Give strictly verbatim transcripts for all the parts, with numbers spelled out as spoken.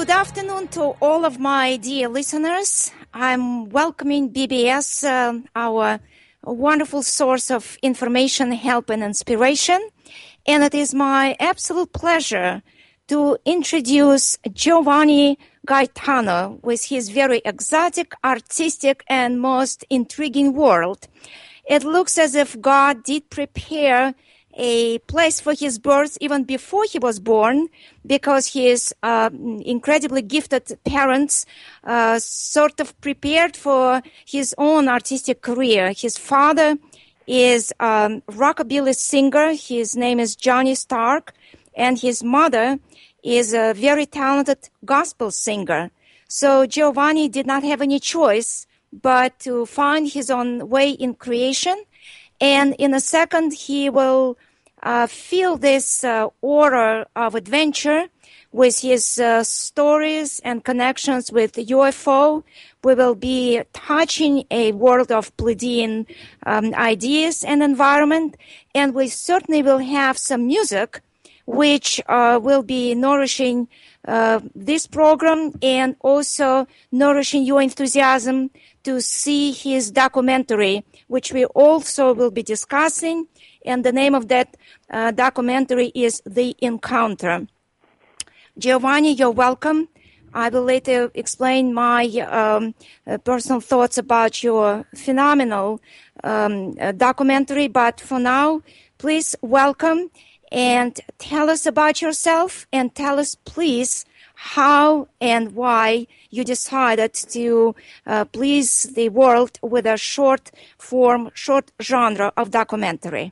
good afternoon to all of my dear listeners. I'm welcoming B B S, uh, our wonderful source of information, help, and inspiration. And it is my absolute pleasure to introduce Giovanni Gaetano with his very exotic, artistic, and most intriguing world. It looks as if God did prepare a place for his birth even before he was born, because his uh, incredibly gifted parents uh, sort of prepared for his own artistic career. His father is a um, rockabilly singer. His name is Johnny Stark, and his mother is a very talented gospel singer. So Giovanni did not have any choice but to find his own way in creation. And in a second, he will uh, feel this uh, aura of adventure with his uh, stories and connections with U F O. We will be touching a world of Pleiadian um, ideas and environment. And we certainly will have some music, which uh, will be nourishing uh, this program and also nourishing your enthusiasm to see his documentary, which we also will be discussing. And the name of that uh, documentary is The Encounter. Giovanni, you're welcome. I will later explain my um, uh, personal thoughts about your phenomenal um, uh, documentary. But for now, please welcome and tell us about yourself, and tell us, please, how and why you decided to uh, please the world with a short form, short genre of documentary.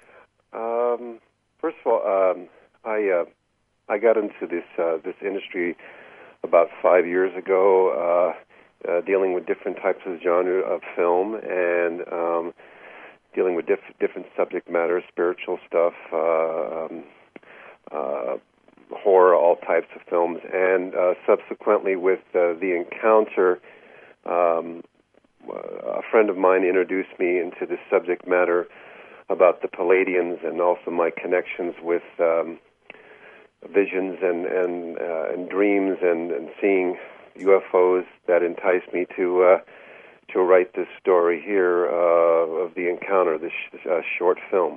Um, first of all, um, I uh, I got into this uh, this industry about five years ago, uh, uh, dealing with different types of genre of film and um, dealing with diff- different subject matter, spiritual stuff, uh, um, uh, horror, all types of films, and uh, subsequently with uh, The Encounter, um, a friend of mine introduced me into this subject matter about the Pleiadians and also my connections with um, visions and and, uh, and dreams and, and seeing U F Os that enticed me to uh, to write this story here uh, of The Encounter, this sh- uh, short film.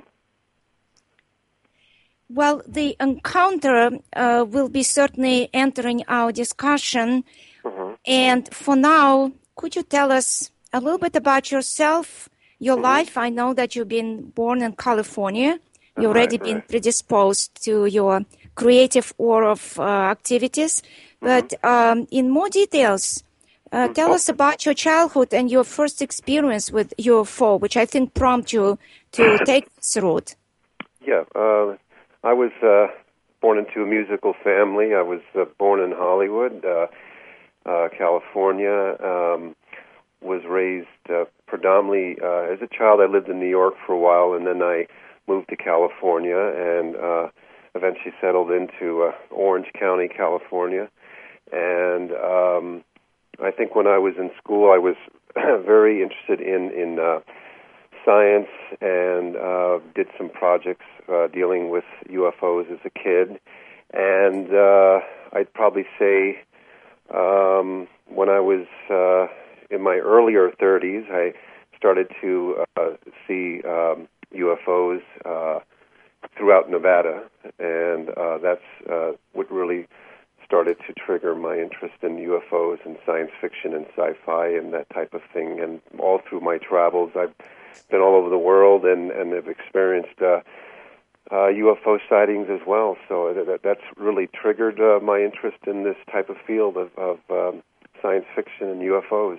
Well, The Encounter uh, will be certainly entering our discussion. Mm-hmm. And for now, could you tell us a little bit about yourself, your mm-hmm. life? I know that you've been born in California. You've already right, been right. predisposed to your creative aura of uh, activities. Mm-hmm. But um, in more details, uh, tell us about your childhood and your first experience with U F O, which I think prompted you to take this route. Yeah, uh, I was uh, born into a musical family. I was uh, born in Hollywood, uh, uh, California. Um, was raised uh, predominantly uh, as a child. I lived in New York for a while, and then I moved to California and uh, eventually settled into uh, Orange County, California. And um, I think when I was in school, I was very interested in in uh, science and uh, did some projects uh, dealing with U F Os as a kid. And uh, I'd probably say um, when I was uh, in my earlier thirties, I started to uh, see um, U F Os uh, throughout Nevada, and uh, that's uh, what really started to trigger my interest in U F Os and science fiction and sci-fi and that type of thing. And all through my travels, I've been all over the world and, and have experienced uh, uh, U F O sightings as well. So that, that's really triggered uh, my interest in this type of field of, of um, science fiction and U F Os.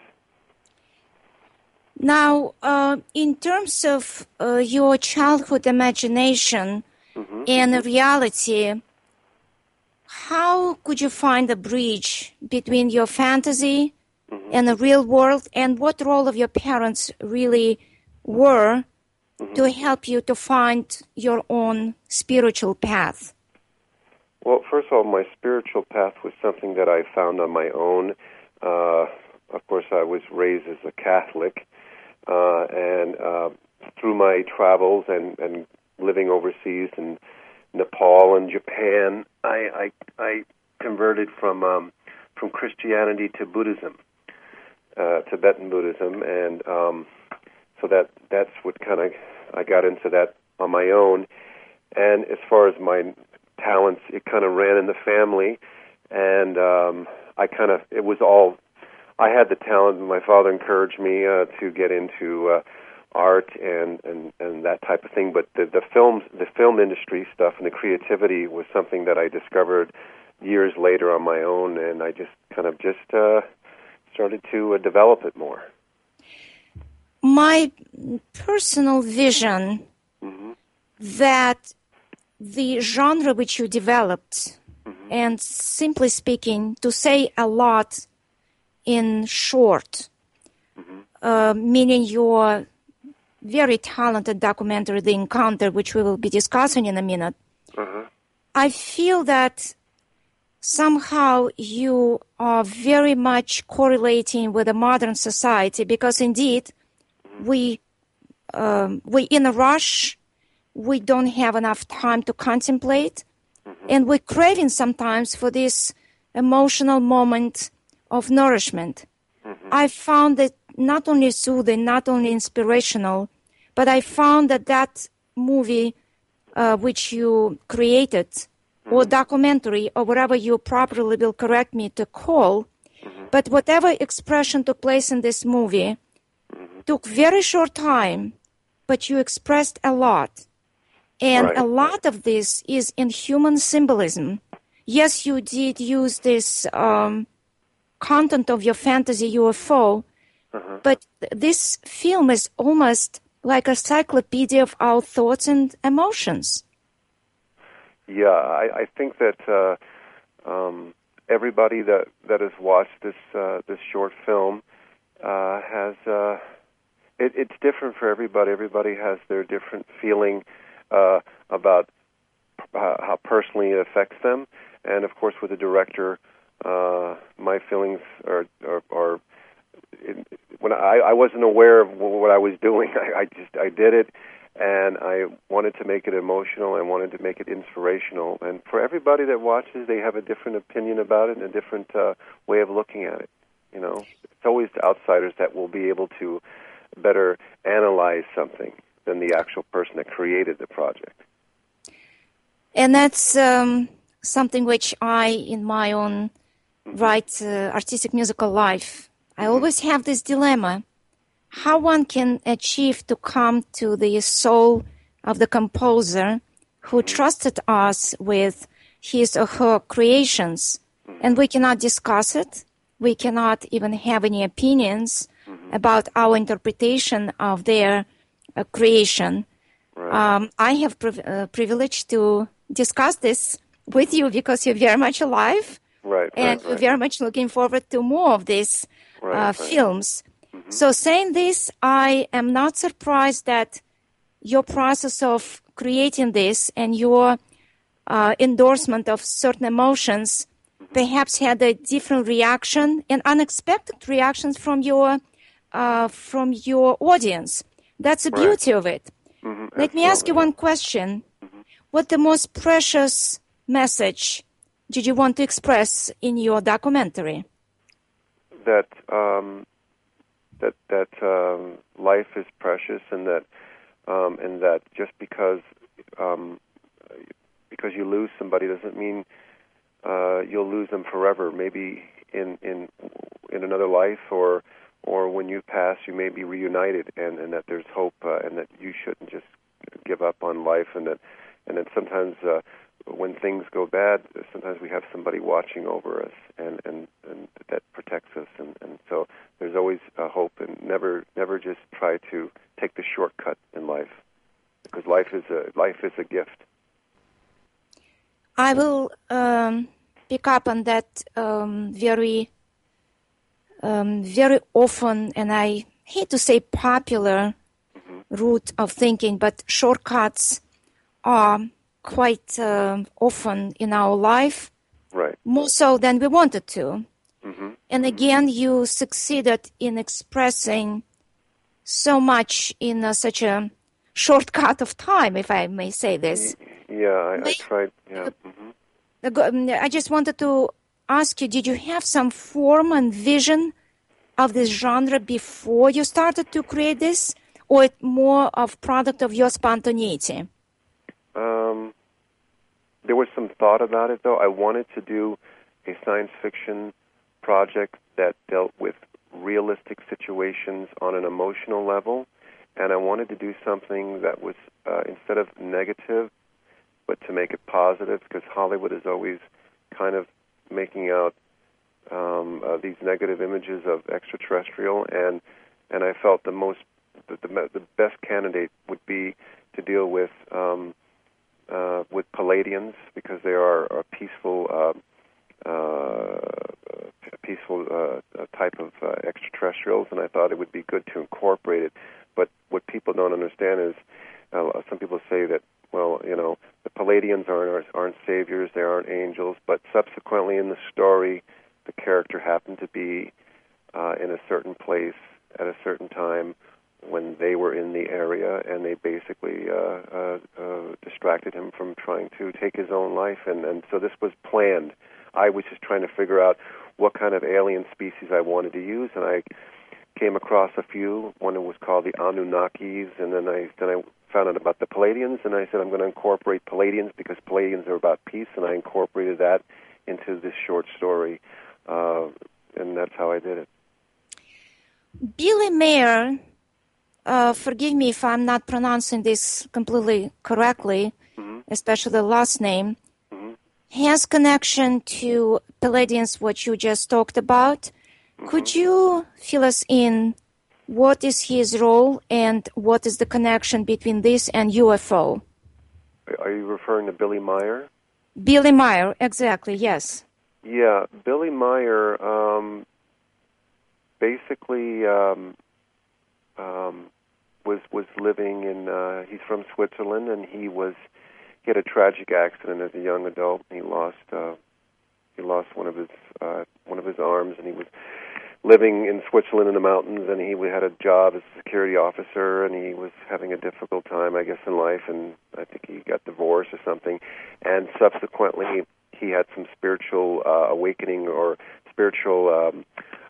Now, uh, in terms of uh, your childhood imagination mm-hmm. and reality, how could you find a bridge between your fantasy mm-hmm. and the real world, and what role of your parents really were mm-hmm. to help you to find your own spiritual path? Well, first of all, my spiritual path was something that I found on my own. Uh, of course, I was raised as a Catholic, uh, and uh, through my travels and, and living overseas in Nepal and Japan, I, I, I converted from um, Christianity to Buddhism, uh, Tibetan Buddhism, and um, so that that's what kind of I got into that on my own. And as far as my talents, it kind of ran in the family, and um, I kind of it was all I had the talent. My father encouraged me uh, to get into uh, art and, and, and that type of thing. But the the films, the film industry stuff, and the creativity was something that I discovered years later on my own, and I just kind of just uh, started to uh, develop it more. My personal vision Mm-hmm. that the genre which you developed, Mm-hmm. and simply speaking, to say a lot in short, Mm-hmm. uh, meaning your very talented documentary, The Encounter, which we will be discussing in a minute, Uh-huh. I feel that somehow you are very much correlating with the modern society, because indeed we um, we in a rush, we don't have enough time to contemplate, Mm-hmm. and we're craving sometimes for this emotional moment of nourishment. Mm-hmm. I found it not only soothing, not only inspirational, but I found that that movie uh, which you created, mm-hmm. or documentary, or whatever you properly will correct me to call, mm-hmm. but whatever expression took place in this movie, mm-hmm. took very short time, but you expressed a lot. And Right. a lot of this is in human symbolism. Yes, you did use this um, content of your fantasy U F O, uh-huh. but th- this film is almost like a encyclopedia of our thoughts and emotions. Yeah, I, I think that uh, um, everybody that, that has watched this uh, this short film uh, has uh, it, it's different for everybody. Everybody has their different feeling uh, about uh, how personally it affects them, and of course, with the director, uh, my feelings are are. are it, when I, I wasn't aware of what I was doing, I, I just I did it. And I wanted to make it emotional. I wanted to make it inspirational. And for everybody that watches, they have a different opinion about it and a different uh, way of looking at it. You know, it's always the outsiders that will be able to better analyze something than the actual person that created the project. And that's um, something which I, in my own mm-hmm. right uh, artistic musical life, I mm-hmm. always have this dilemma. How one can achieve to come to the soul of the composer who trusted us with his or her creations, and we cannot discuss it. We cannot even have any opinions mm-hmm. about our interpretation of their uh, creation. Right. Um, I have priv- uh, privilege to discuss this with you because you're very much alive, right, and right, we're right. very much looking forward to more of these right, uh, right. films. So saying this, I am not surprised that your process of creating this and your uh, endorsement of certain emotions mm-hmm. perhaps had a different reaction and unexpected reactions from your uh, from your audience. That's the beauty right. of it. Mm-hmm. Let me ask you one question. Mm-hmm. What the most precious message did you want to express in your documentary? That... Um that that um, life is precious, and that um, and that just because um, because you lose somebody doesn't mean uh, you'll lose them forever. Maybe in in in another life, or or when you pass, you may be reunited, and, and that there's hope, uh, and that you shouldn't just give up on life, and that and that sometimes uh, when things go bad, sometimes we have somebody watching over us, and, and, and that protects us, and, and so there's always a hope, and never never just try to take the shortcut in life, because life is a life is a gift. I will um, pick up on that um, very um, very often, and I hate to say popular mm-hmm. route of thinking, but shortcuts are quite uh, often in our life, right? More so than we wanted to. Mm-hmm. And again, you succeeded in expressing so much in uh, such a shortcut of time, if I may say this. Yeah, I, I tried. Yeah. Mm-hmm. I just wanted to ask you, did you have some form and vision of this genre before you started to create this, or it more of product of your spontaneity? Um, there was some thought about it, though. I wanted to do a science fiction project that dealt with realistic situations on an emotional level, and I wanted to do something that was, uh, instead of negative, but to make it positive, because Hollywood is always kind of making out um, uh, these negative images of extraterrestrial, and and I felt the most, the, the, the best candidate would be to deal with um, uh, with Palladians, because they are a peaceful, uh, uh, peaceful uh, type of uh, extraterrestrials, and I thought it would be good to incorporate it. But what people don't understand is, uh, some people say that, well, you know, the Palladians aren't aren't saviors, they aren't angels, but subsequently in the story, the character happened to be uh, in a certain place at a certain time when they were in the area, and they basically uh, uh, uh, distracted him from trying to take his own life, and, and so this was planned. I was just trying to figure out what kind of alien species I wanted to use, and I came across a few. One was called the Anunnakis, and then I then I found out about the Palladians, and I said I'm going to incorporate Palladians because Palladians are about peace, and I incorporated that into this short story, uh, and that's how I did it. Billy Mayer, uh, forgive me if I'm not pronouncing this completely correctly, mm-hmm. especially the last name, mm-hmm. has connection to Palladians, what you just talked about. Mm-hmm. Could you fill us in? What is his role, and what is the connection between this and U F O? Are you referring to Billy Meyer? Billy Meyer, exactly, yes. Yeah, Billy Meyer um, basically um, um, was was living in. Uh, he's from Switzerland, and he was he had a tragic accident as a young adult. He lost uh, he lost one of his uh, one of his arms, and he was living in Switzerland in the mountains, and he had a job as a security officer, and he was having a difficult time, I guess, in life, and I think he got divorced or something, and subsequently he had some spiritual uh, awakening or spiritual, um,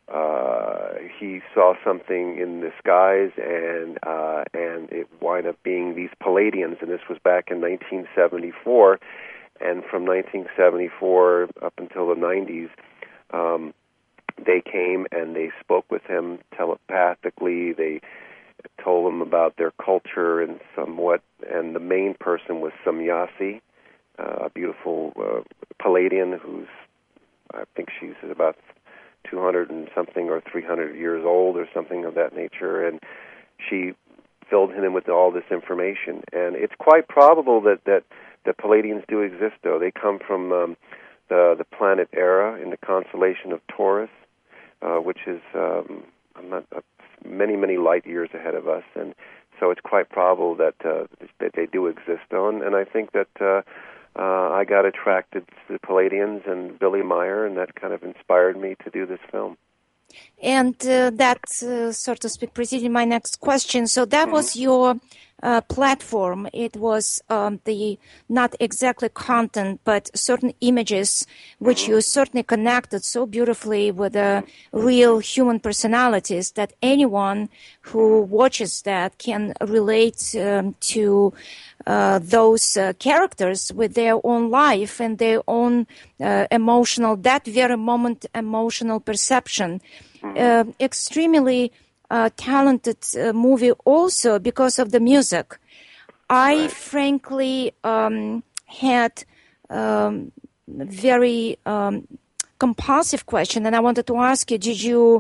uh, he saw something in the skies, and uh, and it wound up being these Palladians, and this was back in nineteen seventy-four, and from nineteen seventy-four up until the nineties, um, they came and they spoke with him telepathically. They told him about their culture and somewhat, and the main person was Samyasi, uh, a beautiful uh, Palladian who's, I think she's about two hundred and something or three hundred years old or something of that nature, and she filled him in with all this information. And it's quite probable that, that, that Palladians do exist, though. They come from um, the, the planet Era in the constellation of Taurus, Uh, which is um, not, uh, many, many light years ahead of us, and so it's quite probable that uh, that they do exist on. And I think that uh, uh, I got attracted to the Palladians and Billy Meyer, and that kind of inspired me to do this film. And uh, that, uh, so to speak, preceded my next question. So that mm-hmm. was your uh, platform. It was um, the not exactly content, but certain images, which mm-hmm. you certainly connected so beautifully with the real human personalities that anyone who watches that can relate um, to uh, those uh, characters with their own life and their own uh, emotional, that very moment emotional perception. Uh, extremely uh, talented uh, movie also because of the music. I right. frankly um, had um, very um, compulsive question, and I wanted to ask you: Did you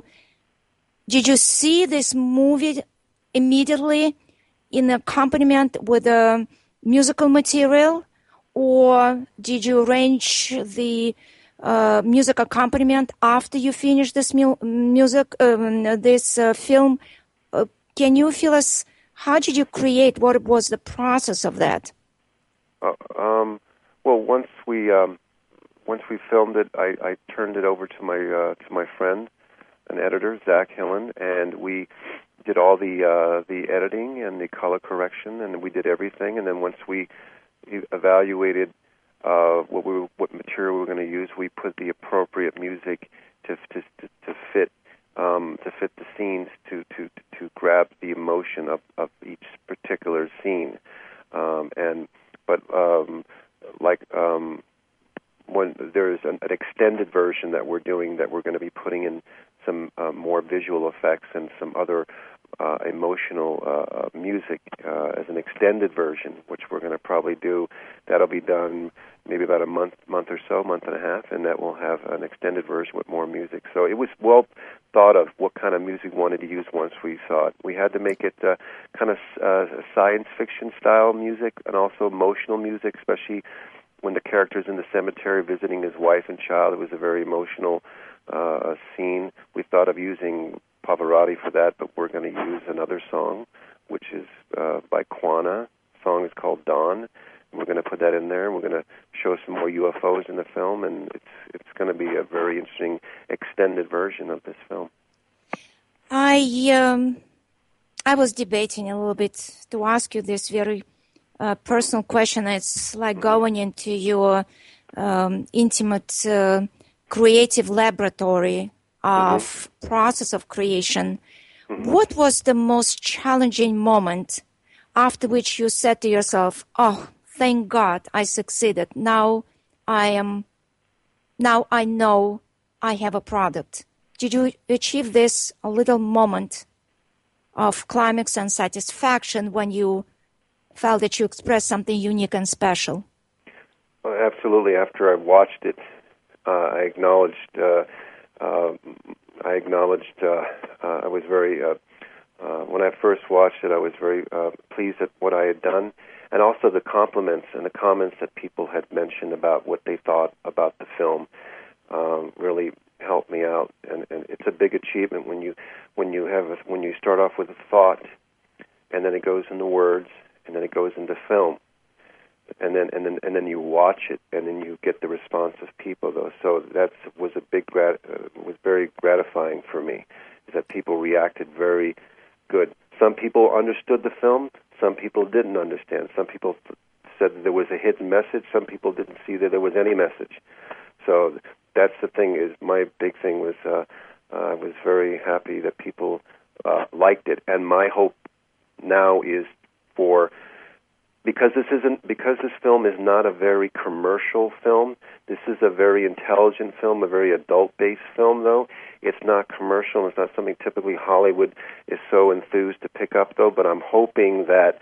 did you see this movie immediately in accompaniment with the musical material, or did you arrange the Uh, music accompaniment after you finish this mu- music, um, this uh, film? Uh, can you feel us? How did you create? What was the process of that? Uh, um, well, once we um, once we filmed it, I, I turned it over to my uh, to my friend, an editor, Zach Hillen, and we did all the uh, the editing and the color correction, and we did everything. And then once we evaluated uh, what we were, what material we were going to use. We put the appropriate music to to to, to fit um, to fit the scenes to to to grab the emotion of, of each particular scene, um, and but um, like. Um, When there's an, an extended version that we're doing that we're going to be putting in some uh, more visual effects and some other uh, emotional uh, music uh, as an extended version, which we're going to probably do. That'll be done maybe about a month, month or so, month and a half, and that will have an extended version with more music. So it was well thought of what kind of music we wanted to use once we saw it. We had to make it uh, kind of uh, science fiction style music and also emotional music, especially when the character's in the cemetery visiting his wife and child. It was a very emotional uh, scene. We thought of using Pavarotti for that, but we're going to use another song, which is uh, by Quana. The song is called Dawn. We're going to put that in there, and we're going to show some more U F Os in the film, and it's it's going to be a very interesting extended version of this film. I um, I was debating a little bit to ask you this very Uh, personal question. It's like going into your um, intimate uh, creative laboratory of mm-hmm. process of creation. Mm-hmm. What was the most challenging moment after which you said to yourself, "Oh, thank God, I succeeded. Now I am. Now I know I have a product." Did you achieve this a little moment of climax and satisfaction when you felt that you expressed something unique and special? Well, absolutely. After I watched it, uh, I acknowledged. Uh, uh, I acknowledged. Uh, uh, I was very. Uh, uh, when I first watched it, I was very uh, pleased at what I had done, and also the compliments and the comments that people had mentioned about what they thought about the film um, really helped me out. And, and it's a big achievement when you when you have a, when you start off with a thought, and then it goes into words. And then it goes into film, and then and then and then you watch it, and then you get the response of people. Though, so that was a big grat- uh, was very gratifying for me, is that people reacted very good. Some people understood the film, some people didn't understand. Some people th- said that there was a hidden message. Some people didn't see that there was any message. So that's the thing. Is my big thing was uh, uh, I was very happy that people uh, liked it, and my hope now is. For because this isn't because this film is not a very commercial film. This is a very intelligent film, a very adult-based film. Though it's not commercial, it's not something typically Hollywood is so enthused to pick up. Though, but I'm hoping that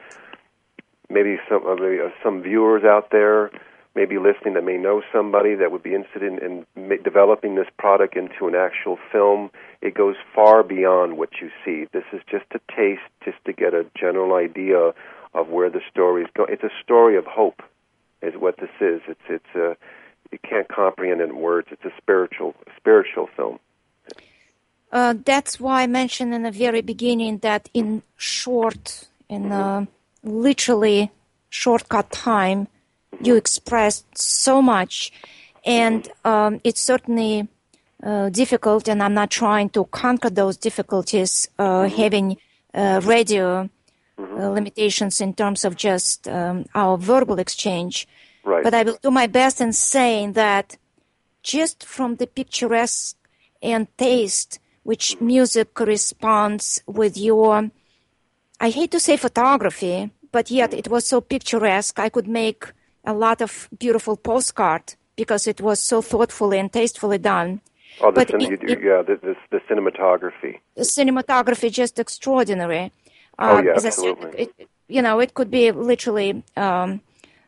maybe some maybe some viewers out there, maybe listening, that may know somebody that would be interested in, in developing this product into an actual film. It goes far beyond what you see. This is just a taste, just to get a general idea of where the story is going. It's a story of hope, is what this is. It's it's a you can't comprehend it in words. It's a spiritual spiritual film. Uh, that's why I mentioned in the very beginning that in short, in mm-hmm. uh, literally shortcut time, you expressed so much, and um, it's certainly uh, difficult, and I'm not trying to conquer those difficulties, uh, mm-hmm. having uh, radio mm-hmm. uh, limitations in terms of just um, our verbal exchange. Right. But I will do my best in saying that just from the picturesque and taste which music corresponds with your, I hate to say photography, but yet it was so picturesque, I could make a lot of beautiful postcard because it was so thoughtfully and tastefully done. Oh, the but cin- it, you, yeah, the, the, the cinematography. The cinematography just extraordinary. Oh, yeah, uh, as absolutely. I said, it, you know, it could be literally um,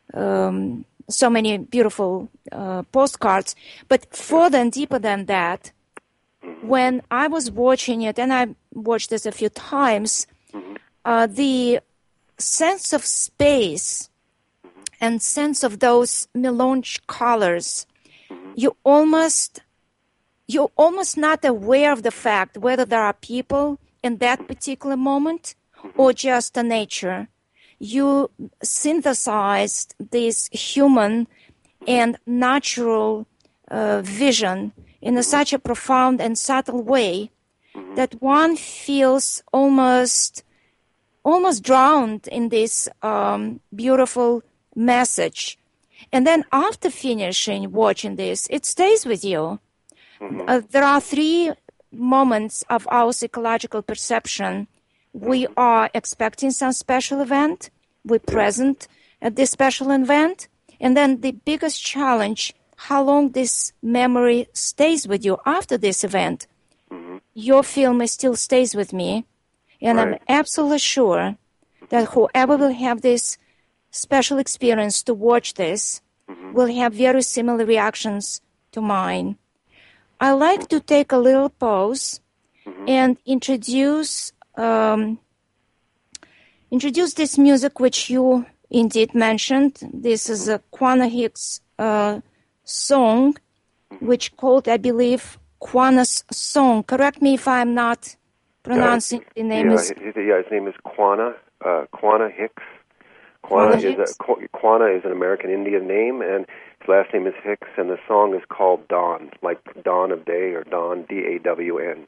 um, so many beautiful uh, postcards. But further and deeper than that, mm-hmm. when I was watching it, and I watched this a few times, mm-hmm. uh, the sense of space and sense of those melange colors, mm-hmm. you almost, you're almost not aware of the fact whether there are people in that particular moment mm-hmm. or just the nature. You synthesized this human and natural uh, vision in a, such a profound and subtle way mm-hmm. that one feels almost, almost drowned in this um, beautiful message. And then after finishing watching this, it stays with you. Mm-hmm. Uh, there are three moments of our psychological perception. We mm-hmm. are expecting some special event. We're present at this special event. And then the biggest challenge, how long this memory stays with you after this event. Mm-hmm. Your film still stays with me. And right. I'm absolutely sure that whoever will have this special experience to watch this mm-hmm. will have very similar reactions to mine. I like to take a little pause mm-hmm. and introduce um, introduce this music which you indeed mentioned. This is a Quanah Hicks uh, song, which called, I believe, Quanah's Song. Correct me if I'm not pronouncing yeah, the name. Yeah, is his, yeah, his name is Quanah, uh, Quanah Hicks. Quanah, Quanah is a, Quanah is an American Indian name, and his last name is Hicks, and the song is called Dawn, like Dawn of Day or Dawn, D A W N.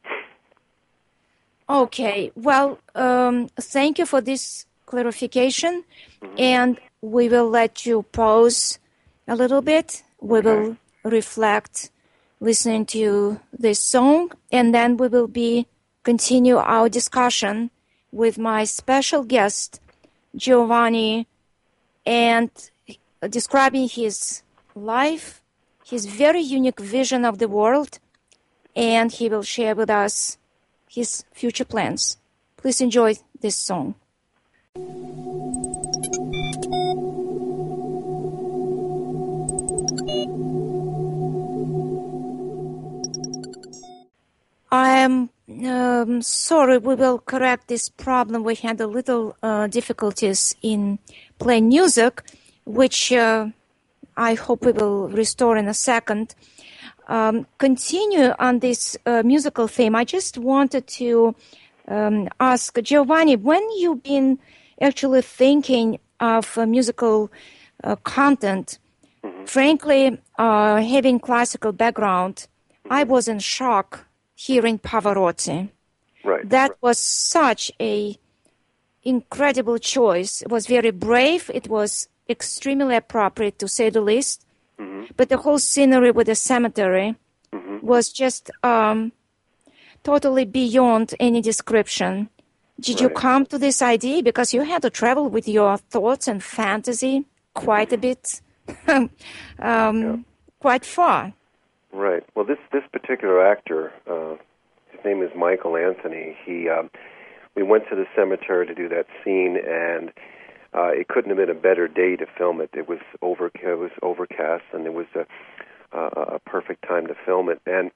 Okay, well, um, thank you for this clarification, mm-hmm. and we will let you pause a little bit. We okay. will reflect listening to this song, and then we will be continue our discussion with my special guest, Giovanni, and describing his life, his very unique vision of the world, and he will share with us his future plans. Please enjoy this song. I am um, sorry, we will correct this problem. We had a little uh, difficulties in playing music, which uh, I hope we will restore in a second. Um, continue on this uh, musical theme. I just wanted to um, ask Giovanni, when you've been actually thinking of uh, musical uh, content, mm-hmm. frankly, uh, having classical background, mm-hmm. I was in shock hearing Pavarotti. Right. That right. was such a incredible choice. It was very brave. It was extremely appropriate, to say the least. Mm-hmm. But the whole scenery with the cemetery mm-hmm. was just um, totally beyond any description. Did right. you come to this idea because you had to travel with your thoughts and fantasy quite a bit, um, yeah. quite far? Right. Well, this this particular actor, uh, his name is Michael Anthony. He, um, we went to the cemetery to do that scene, and uh, it couldn't have been a better day to film it. It was over, it was overcast, and it was a, a, a perfect time to film it. And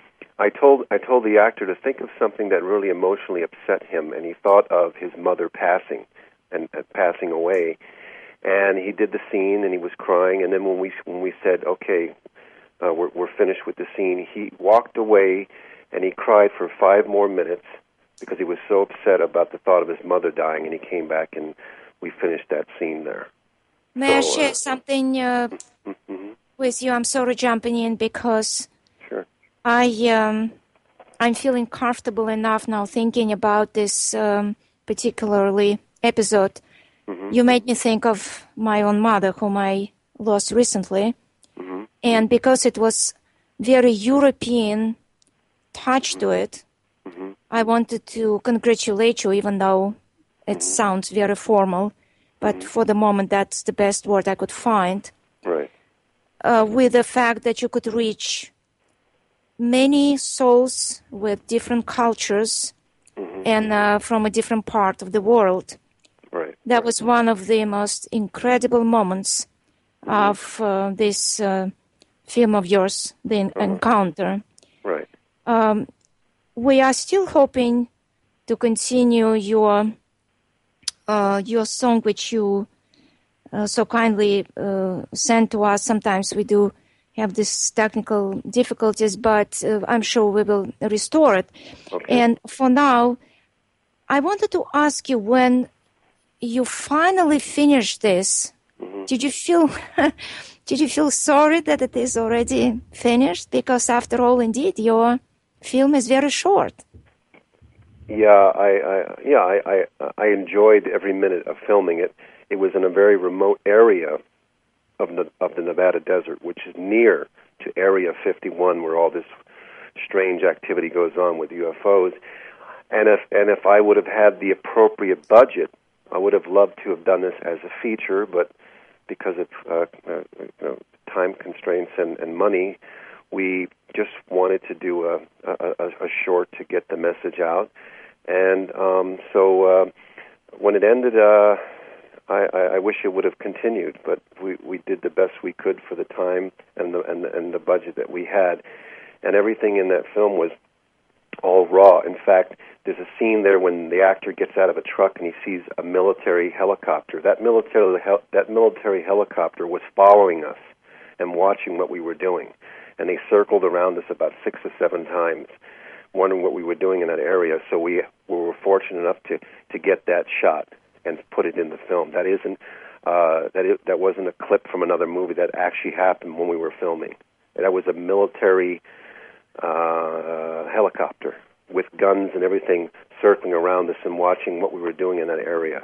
I told I told the actor to think of something that really emotionally upset him, and he thought of his mother passing and uh, passing away. And he did the scene, and he was crying. And then when we when we said, okay. Uh, we're, we're finished with the scene, he walked away and he cried for five more minutes because he was so upset about the thought of his mother dying, and he came back and we finished that scene there. May so, I share uh, something uh, mm-hmm. with you? I'm sorry jumping in because sure. I, um, I'm feeling comfortable enough now thinking about this um, particularly episode. Mm-hmm. You made me think of my own mother, whom I lost recently. Mm-hmm. And because it was very European touch mm-hmm. to it, mm-hmm. I wanted to congratulate you, even though it mm-hmm. sounds very formal. But mm-hmm. for the moment, that's the best word I could find. Right. Uh, with the fact that you could reach many souls with different cultures mm-hmm. and uh, from a different part of the world. Right. That right. was one of the most incredible moments mm-hmm. of uh, this uh, film of yours, The uh-huh. Encounter. Right. Um, we are still hoping to continue your uh, your song, which you uh, so kindly uh, sent to us. Sometimes we do have these technical difficulties, but uh, I'm sure we will restore it. Okay. And for now, I wanted to ask you, when you finally finished this, mm-hmm. did you feel did you feel sorry that it is already finished? Because after all, indeed, your film is very short. Yeah, I, I yeah I, I I enjoyed every minute of filming it. It was in a very remote area, of the, of the Nevada desert, which is near to Area fifty-one, where all this strange activity goes on with U F Os. And if and if I would have had the appropriate budget, I would have loved to have done this as a feature, but because of uh, uh, you know, time constraints and, and money, we just wanted to do a, a, a short to get the message out. And um, so uh, when it ended, uh, I, I wish it would have continued, but we, we did the best we could for the time and the, and, the, and the budget that we had. And everything in that film was all raw. In fact, there's a scene there when the actor gets out of a truck and he sees a military helicopter. That military hel- that military helicopter was following us and watching what we were doing. And they circled around us about six or seven times, wondering what we were doing in that area. So we, we were fortunate enough to, to get that shot and put it in the film. That isn't uh, that is, that wasn't a clip from another movie. That actually happened when we were filming. That was a military uh, helicopter with guns and everything circling around us and watching what we were doing in that area.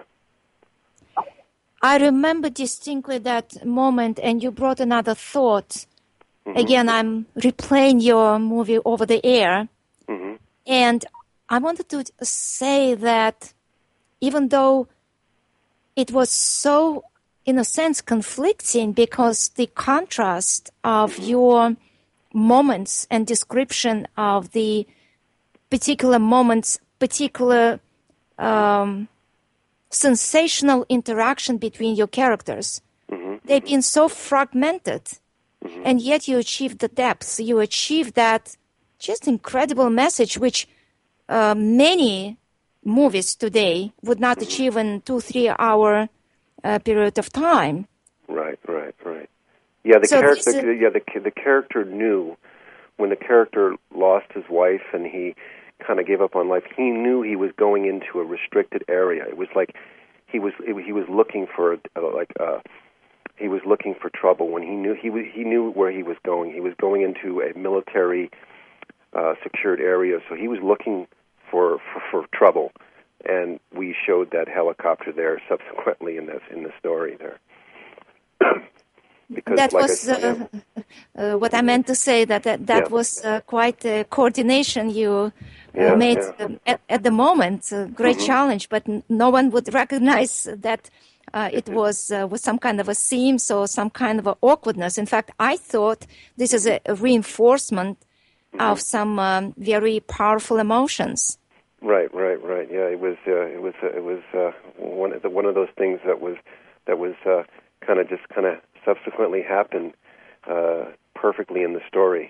I remember distinctly that moment, and you brought another thought. Mm-hmm. Again, I'm replaying your movie over the air, mm-hmm. and I wanted to say that even though it was so, in a sense, conflicting, because the contrast of your moments and description of the particular moments, particular um, sensational interaction between your characters, mm-hmm. they've been so fragmented, mm-hmm. and yet you achieved the depth. You achieved that just incredible message, which uh, many movies today would not mm-hmm. achieve in two, three hour uh, period of time. Right, right, right. Yeah, the so character. Is... Yeah, the the character knew when the character lost his wife and he kind of gave up on life. He knew he was going into a restricted area. It was like he was he was looking for uh, like uh, he was looking for trouble. When he knew he was, he knew where he was going. He was going into a military uh, secured area, so he was looking for, for for trouble. And we showed that helicopter there subsequently in this in the story there. Because, that like was I, uh, uh, what I meant to say, that that, that yeah. was uh, quite a coordination you uh, yeah, made yeah. Um, at, at the moment. A great mm-hmm. challenge, but n- no one would recognize that uh, it was uh, was some kind of a seams or some kind of a awkwardness. In fact, I thought this is a, a reinforcement mm-hmm. of some um, very powerful emotions. Right, right, right. Yeah, it was uh, it was uh, it was uh, one of the, one of those things that was that was uh, kind of just kind of subsequently happened uh, perfectly in the story.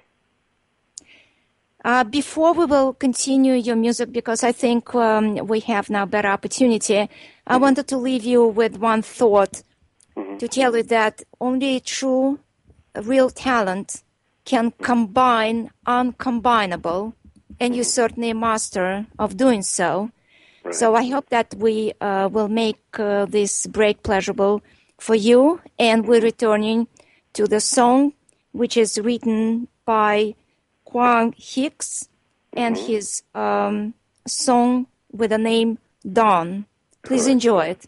Uh, before we will continue your music, because I think um, we have now better opportunity, mm-hmm. I wanted to leave you with one thought mm-hmm. to tell you that only true, real talent can combine uncombinable, and mm-hmm. you're certainly a master of doing so. Right. So I hope that we uh, will make uh, this break pleasurable for you, and we're returning to the song, which is written by Quang Hicks, and mm-hmm. his um, song with the name Dawn. Please enjoy it.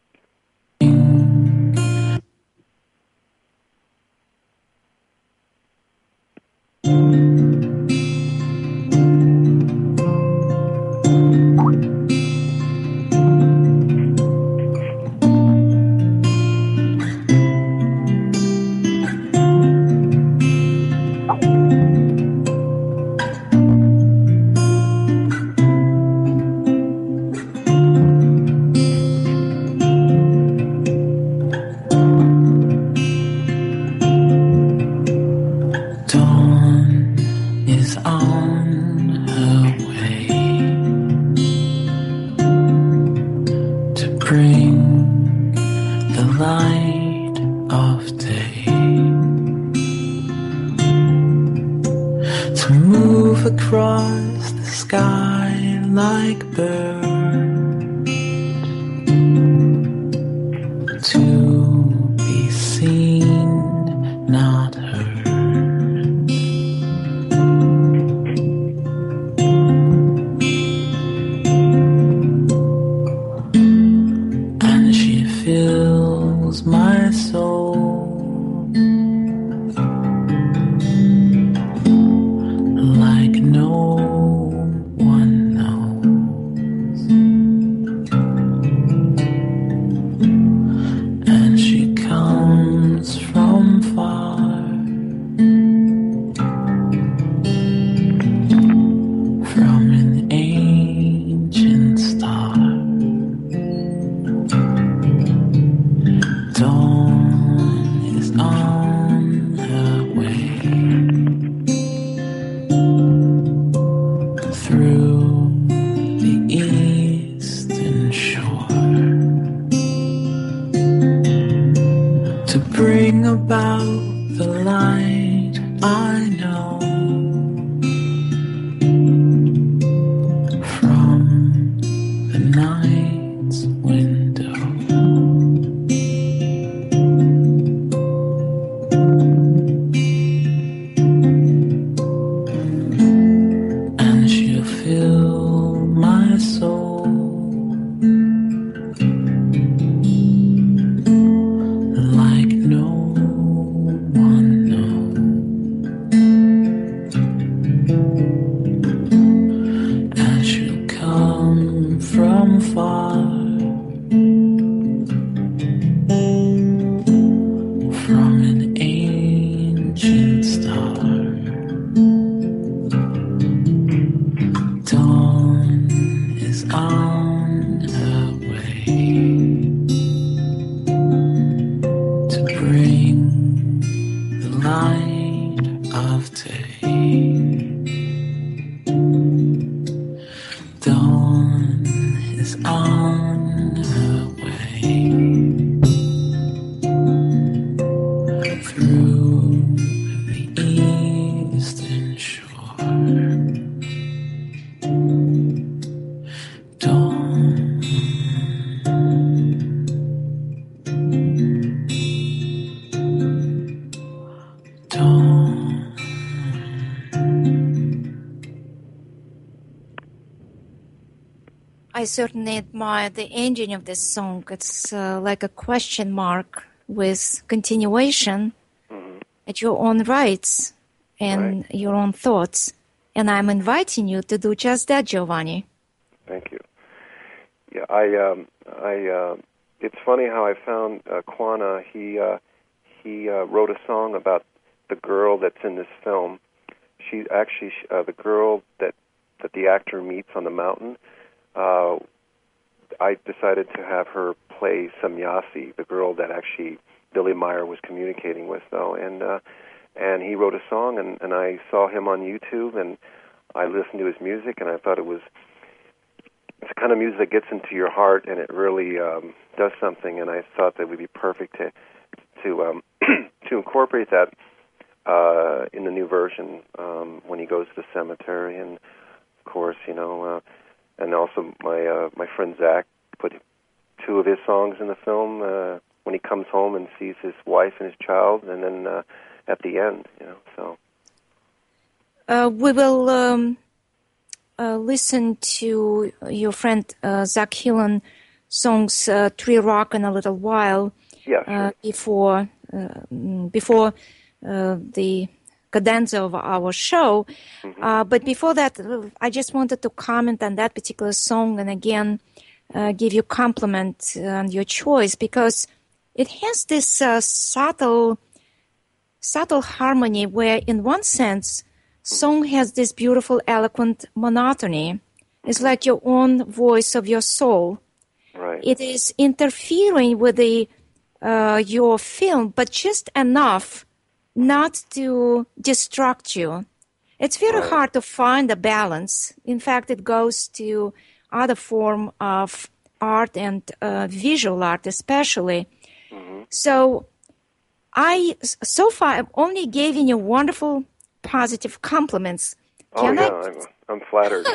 Across the sky like birds, to be seen, not heard. And she fills my soul Something about the light I know from the night's window. And she'll fill my soul like no one knows. And she'll come from far, from an ancient star. Dawn is on her way to bring the light of day. Dawn is on her way through the eastern shore. Dawn. Dawn. I certainly admire the ending of this song. It's uh, like a question mark with continuation Mhm. at your own rights and Right. your own thoughts. And I'm inviting you to do just that, Giovanni. Thank you. Yeah, I, um, I, uh, it's funny how I found uh, Quana. He, uh, he uh, wrote a song about the girl that's in this film. She actually, uh, the girl that that the actor meets on the mountain. Uh, I decided to have her play Samyasi, the girl that actually Billy Meyer was communicating with, though, and uh, and he wrote a song, and, and I saw him on YouTube, and I listened to his music, and I thought it was it's the kind of music that gets into your heart, and it really um, does something, and I thought that it would be perfect to to um, to incorporate that uh, in the new version um, when he goes to the cemetery, and of course, you know. Uh, And also, my uh, my friend Zach put two of his songs in the film uh, when he comes home and sees his wife and his child, and then uh, at the end, you know. So Uh, we will um, uh, listen to your friend uh, Zach Hillen songs uh, "Tree Rock" in a little while. yeah, sure. uh, before uh, mm, before uh, the cadenza of our show. Mm-hmm. Uh, but before that, uh, I just wanted to comment on that particular song and again uh, give you compliment on your choice because it has this uh, subtle, subtle harmony where, in one sense, song has this beautiful, eloquent monotony. It's like your own voice of your soul. Right. It is interfering with the uh, your film, but just enough not to distract you. It's very Right. hard to find a balance. In fact, it goes to other form of art and uh, visual art, especially. Mm-hmm. So, I so far I'm only giving you wonderful, positive compliments. Oh Can yeah, I? I'm I'm flattered.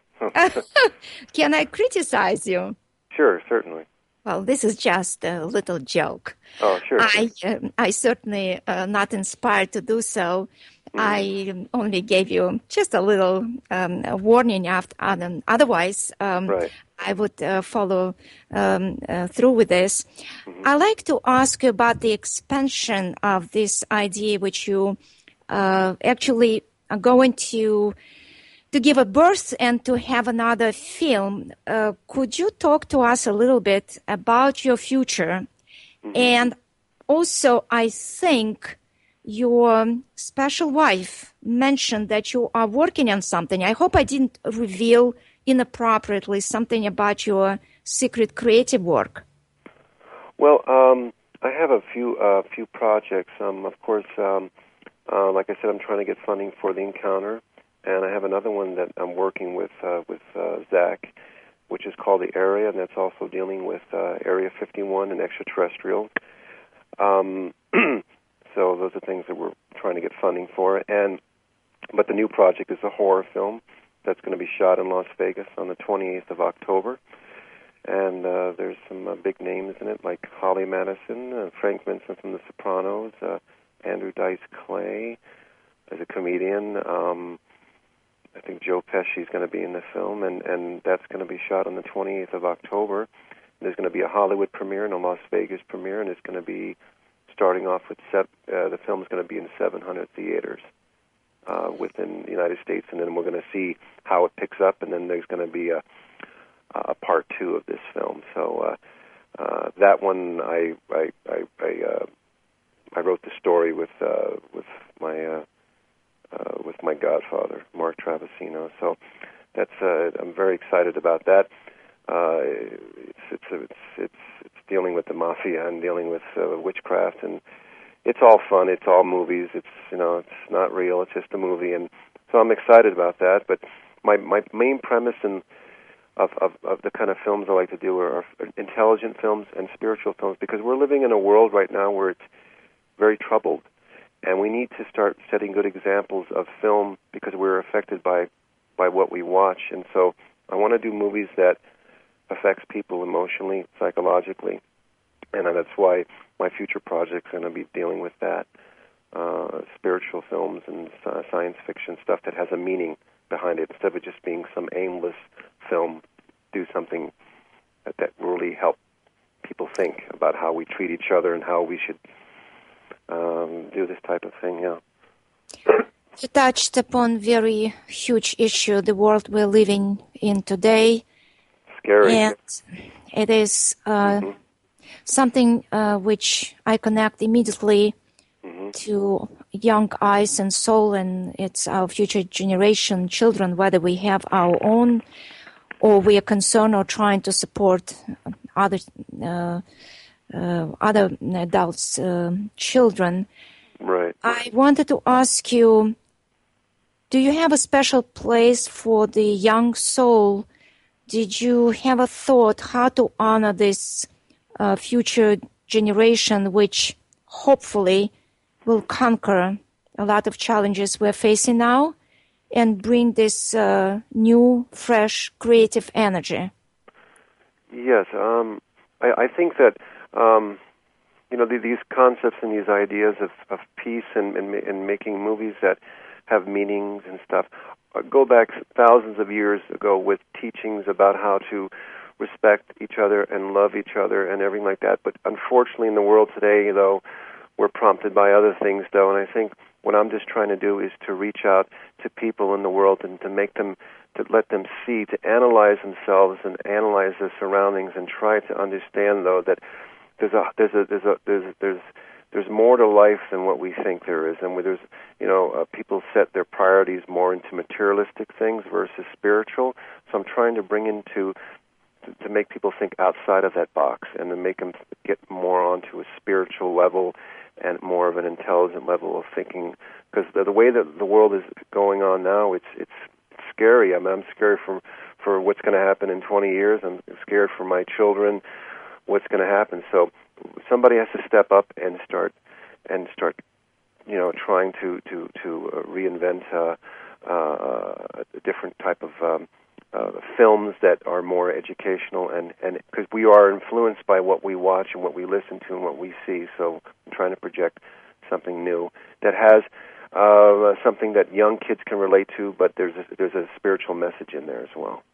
Can I criticize you? Sure, certainly. Well, this is just a little joke. Oh, sure. I um, I certainly uh, not inspired to do so. Mm-hmm. I um, only gave you just a little um, a warning. After, um, otherwise, um, Right. I would uh, follow um, uh, through with this. Mm-hmm. I like to ask you about the expansion of this idea, which you uh, actually are going to to give a birth and to have another film. Uh, could you talk to us a little bit about your future? Mm-hmm. And also, I think your special wife mentioned that you are working on something. I hope I didn't reveal inappropriately something about your secret creative work. Well, um, I have a few uh, few projects. Um, of course, um, uh, like I said, I'm trying to get funding for the Encounter, and I have another one that I'm working with uh, with uh, Zach, which is called The Area, and that's also dealing with uh, Area fifty-one and extraterrestrials. Um, So those are things that we're trying to get funding for. And but the new project is a horror film that's going to be shot in Las Vegas on the twenty-eighth of October. And uh, there's some uh, big names in it, like Holly Madison, uh, Frank Vincent from The Sopranos, uh, Andrew Dice Clay as a comedian. Um, I think Joe Pesci's going to be in the film, and, and that's going to be shot on the twenty-eighth of October. There's going to be a Hollywood premiere and a Las Vegas premiere, and it's going to be starting off with sev- uh, the film is going to be in seven hundred theaters uh, within the United States, and then we're going to see how it picks up, and then there's going to be a a part two of this film. So uh, uh, that one, I I I I, uh, I wrote the story with uh, with my uh, uh, with my godfather, Mark Travasino. So that's uh, I'm very excited about that. Uh, it's it's it's it's it's dealing with the mafia and dealing with uh, witchcraft, and it's all fun. It's all movies. It's you know it's not real. It's just a movie, and so I'm excited about that. But my my main premise and Of, of, of the kind of films I like to do are, are intelligent films and spiritual films, because we're living in a world right now where it's very troubled, and we need to start setting good examples of film because we're affected by, by what we watch. And so I want to do movies that affects people emotionally, psychologically, and that's why my future project's going to be dealing with that, uh, spiritual films and uh, science fiction stuff that has a meaning behind it, instead of just being some aimless film. Do something that, that really help people think about how we treat each other and how we should um, do this type of thing. Yeah. You touched upon very huge issue, the world we're living in today. Scary. And it is uh, mm-hmm. something uh, which I connect immediately mm-hmm. to young eyes and soul, and it's our future generation, children, whether we have our own or we are concerned or trying to support other uh, uh, other adults' uh, children. Right. I wanted to ask you, do you have a special place for the young soul? Did you have a thought how to honor this uh, future generation, which hopefully will conquer a lot of challenges we're facing now and bring this uh, new, fresh, creative energy? Yes, um, I, I think that um, you know the, these concepts and these ideas of, of peace and, and, and making movies that have meanings and stuff uh, go back thousands of years ago with teachings about how to respect each other and love each other and everything like that. But unfortunately, in the world today, though, we're prompted by other things, though, and I think what I'm just trying to do is to reach out to people in the world and to make them, to let them see, to analyze themselves and analyze their surroundings and try to understand, though, that there's a there's a there's a there's there's there's more to life than what we think there is, and where there's you know uh, people set their priorities more into materialistic things versus spiritual. So I'm trying to bring into to, to make people think outside of that box and to make them get more onto a spiritual level and more of an intelligent level of thinking, because the, the way that the world is going on now, it's it's, it's scary. I mean, I'm scared for for what's going to happen in twenty years. I'm scared for my children, what's going to happen. So somebody has to step up and start and start, you know, trying to to to uh, reinvent uh, uh, a different type of um, uh, films that are more educational, and and because we are influenced by what we watch and what we listen to and what we see. So I'm trying to project something new that has uh, something that young kids can relate to, but there's a, there's a spiritual message in there as well.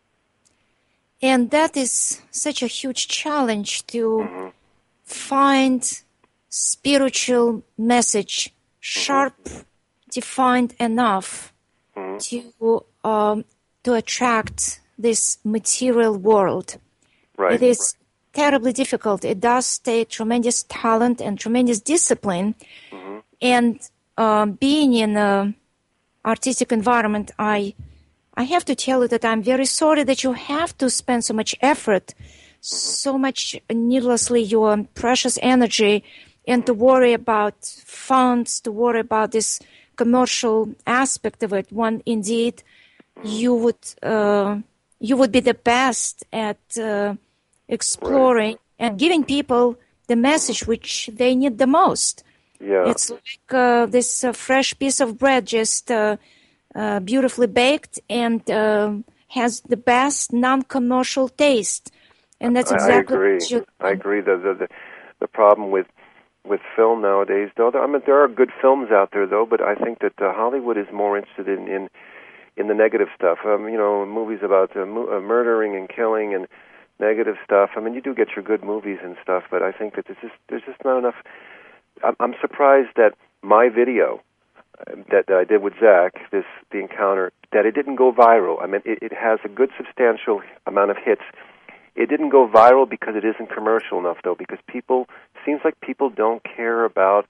And that is such a huge challenge to Mm-hmm. find spiritual message, sharp, mm-hmm. defined enough mm-hmm. to um, to attract this material world. Right. It is right. terribly difficult. It does take tremendous talent and tremendous discipline. Mm-hmm. And uh, being in an artistic environment, I I have to tell you that I'm very sorry that you have to spend so much effort, mm-hmm. so much needlessly your precious energy, and to worry about funds, to worry about this commercial aspect of it. When indeed you would uh, you would be the best at uh, exploring right. and giving people the message which they need the most. Yeah. It's like uh, this uh, fresh piece of bread, just uh, uh, beautifully baked, and uh, has the best non-commercial taste. And that's I, I exactly agree. what you. I agree. The, the the the problem with with film nowadays, though, I mean, there are good films out there, though, but I think that uh, Hollywood is more interested in in, in the negative stuff. Um, you know, movies about uh, mu- uh, murdering and killing and negative stuff. I mean, you do get your good movies and stuff, but I think that there's just there's just not enough. I'm, I'm surprised that my video uh, that, that I did with Zach, this the encounter, that it didn't go viral. I mean, it, it has a good substantial amount of hits. It didn't go viral because it isn't commercial enough, though, because people, seems like people don't care about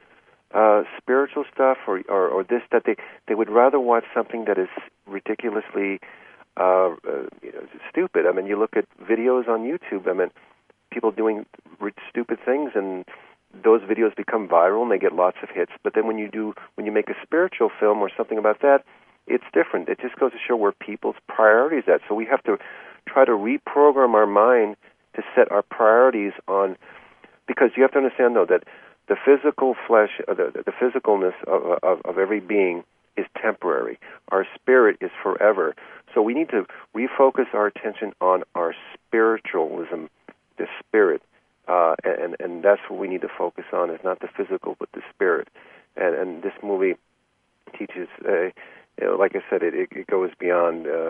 uh, spiritual stuff or, or, or this, that they, they would rather watch something that is ridiculously uh, uh, you know, stupid. I mean, you look at videos on YouTube, I mean, people doing r- stupid things, and those videos become viral and they get lots of hits. But then when you do, when you make a spiritual film or something about that, it's different. It just goes to show where people's priorities are at. So we have to try to reprogram our mind to set our priorities on, because you have to understand, though, that the physical flesh, uh, the, the physicalness of, of, of every being is temporary. Our spirit is forever. So we need to refocus our attention on our spiritualism, the spirit, uh, and, and that's what we need to focus on, is not the physical, but the spirit. And, and this movie teaches, uh, you know, like I said, it, it goes beyond... Uh,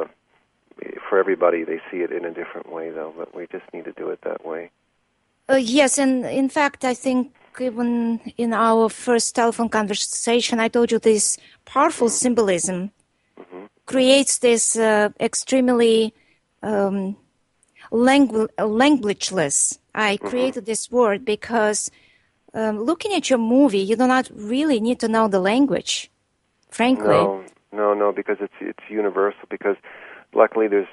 for everybody, they see it in a different way, though, but we just need to do it that way. Uh, yes, and in fact, I think even in our first telephone conversation, I told you this powerful mm-hmm. symbolism mm-hmm. creates this uh, extremely um, langu- languageless. I mm-hmm. created this word because um, looking at your movie, you do not really need to know the language, frankly. No, no, no, because it's it's universal, because luckily, there's.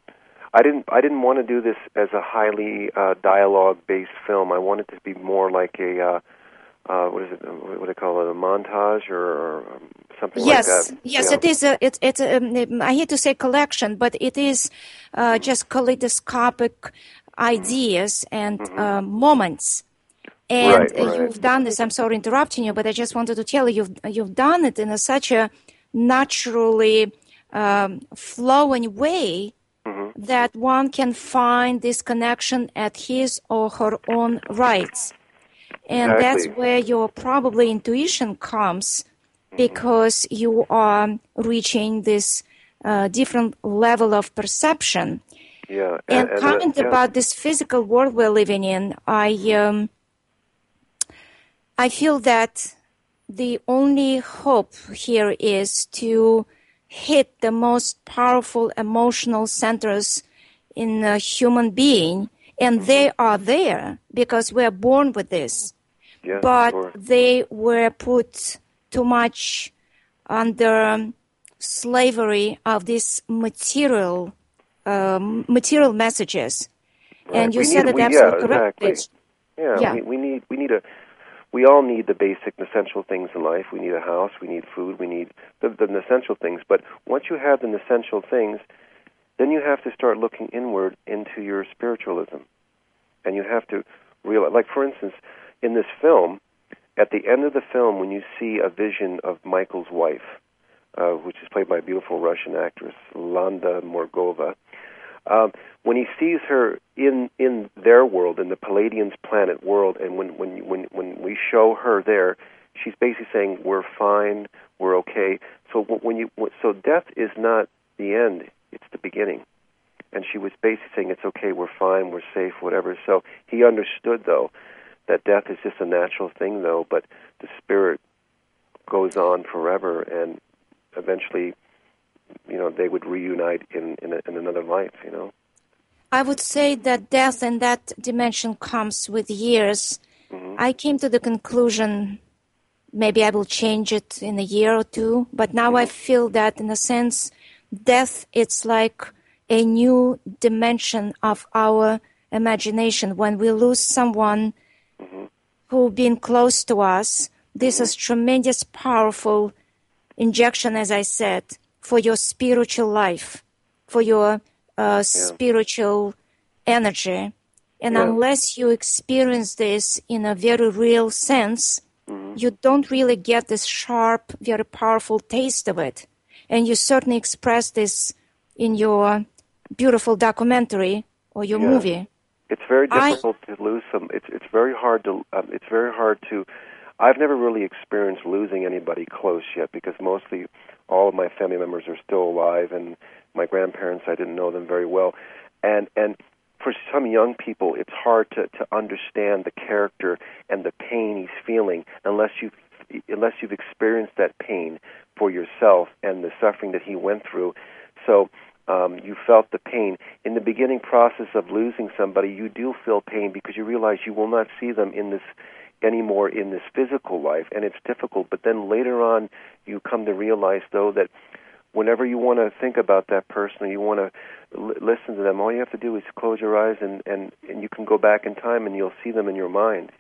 I didn't. I didn't want to do this as a highly uh, dialogue-based film. I wanted it to be more like a. Uh, uh, what is it? What do they call it? A montage or, or something yes, like that. Yes, yes. Yeah. It is. A, it's. It's. A, um, I hate to say collection, but it is uh, just kaleidoscopic ideas and mm-hmm. uh, moments. And right, right. you've done this. I'm sorry interrupting you, but I just wanted to tell you, you've you've done it in a, such a naturally. Um, flowing way mm-hmm. that one can find this connection at his or her own rights. And exactly. That's where your probably intuition comes, because mm-hmm. you are reaching this uh, different level of perception. Yeah. And, and comment uh, yeah. about this physical world we're living in, I um, I feel that the only hope here is to hit the most powerful emotional centers in a human being, and they are there because we are born with this. Yeah, but sure. They were put too much under slavery of these material um, material messages. Right. And you we said need, it we, absolutely yeah, correctly. Exactly. Yeah, yeah. We, we need we need a we all need the basic essential things in life. We need a house, we need food, we need the, the essential things. But once you have the essential things, then you have to start looking inward into your spiritualism. And you have to realize, like for instance, in this film, at the end of the film, when you see a vision of Michael's wife, uh, which is played by a beautiful Russian actress, Landa Morgova, Um, when he sees her in, in their world, in the Palladians' planet world, and when, when when when we show her there, she's basically saying we're fine, we're okay. So when you so death is not the end; it's the beginning. And she was basically saying it's okay, we're fine, we're safe, whatever. So he understood, though, that death is just a natural thing, though, but the spirit goes on forever, and eventually, you know, they would reunite in in, a, in another life, you know. I would say that death in that dimension comes with years. Mm-hmm. I came to the conclusion, maybe I will change it in a year or two, but now mm-hmm. I feel that, in a sense, death, it's like a new dimension of our imagination. When we lose someone mm-hmm. who's been close to us, this mm-hmm. is tremendous, powerful injection, as I said, for your spiritual life, for your uh, yeah. spiritual energy. And yeah. unless you experience this in a very real sense, mm-hmm. you don't really get this sharp, very powerful taste of it. And you certainly express this in your beautiful documentary or your Yeah. movie. It's very difficult I, to lose some. It's it's very hard to. Um, it's very hard to. I've never really experienced losing anybody close yet because mostly all of my family members are still alive, and my grandparents, I didn't know them very well, and and for some young people, it's hard to, to understand the character and the pain he's feeling unless you unless you've experienced that pain for yourself and the suffering that he went through. So um, you felt the pain. In the beginning process of losing somebody, you do feel pain because you realize you will not see them in this anymore in this physical life, and it's difficult. But then later on, you come to realize, though, that whenever you want to think about that person or you want to l- listen to them, all you have to do is close your eyes and, and, and you can go back in time and you'll see them in your mind.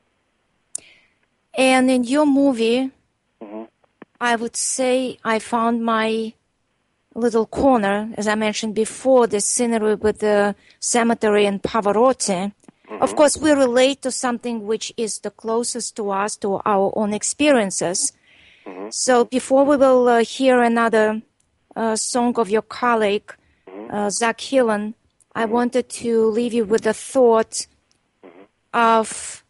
and in your movie, Mm-hmm. I would say I found my little corner, as I mentioned before, the scenery with the cemetery in Pavarotti. Mm-hmm. Of course, we relate to something which is the closest to us, to our own experiences. Mm-hmm. So before we will uh, hear another uh, song of your colleague, Mm-hmm. uh, Zach Hillen, I wanted to leave you with the thought Mm-hmm. of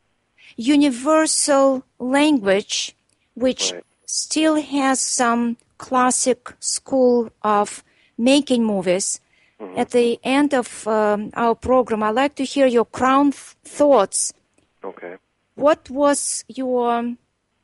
universal language, which Right. still has some classic school of making movies. Mm-hmm. At the end of um, our program, I'd like to hear your crown th- thoughts. Okay. What was your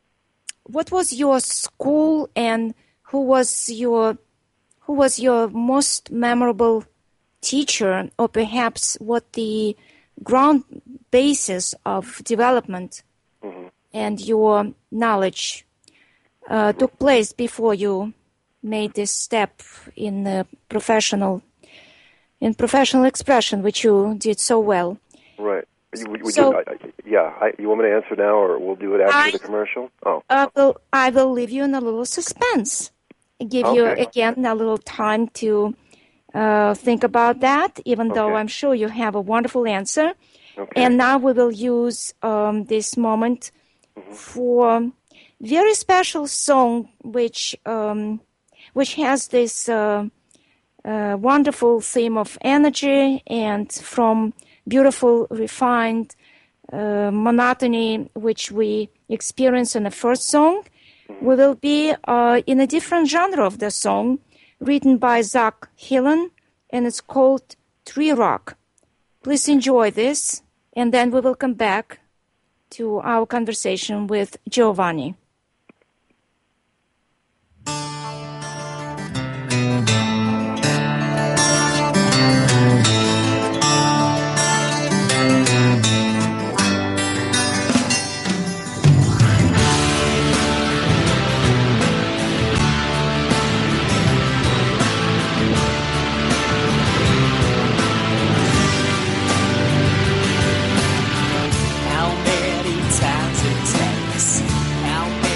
what was your school, and who was your who was your most memorable teacher, or perhaps what the ground basis of development Mm-hmm. and your knowledge uh, took place before you made this step in uh, professional in professional expression, which you did so well. Right. You, would So- you, I, I, yeah. I, you want me to answer now, or we'll do it after I- the commercial? Oh. I will, I will leave you in a little suspense. Give you Okay. again a little time to uh, think about that, even though Okay. I'm sure you have a wonderful answer. Okay. And now we will use um, this moment for very special song, which um, which has this uh, uh, wonderful theme of energy and from beautiful, refined uh, monotony, which we experience in the first song. We will be uh, in a different genre of the song, written by Zach Hillen, and it's called Tree Rock. Please enjoy this, and then we will come back to our conversation with Giovanni. How many times it takes? How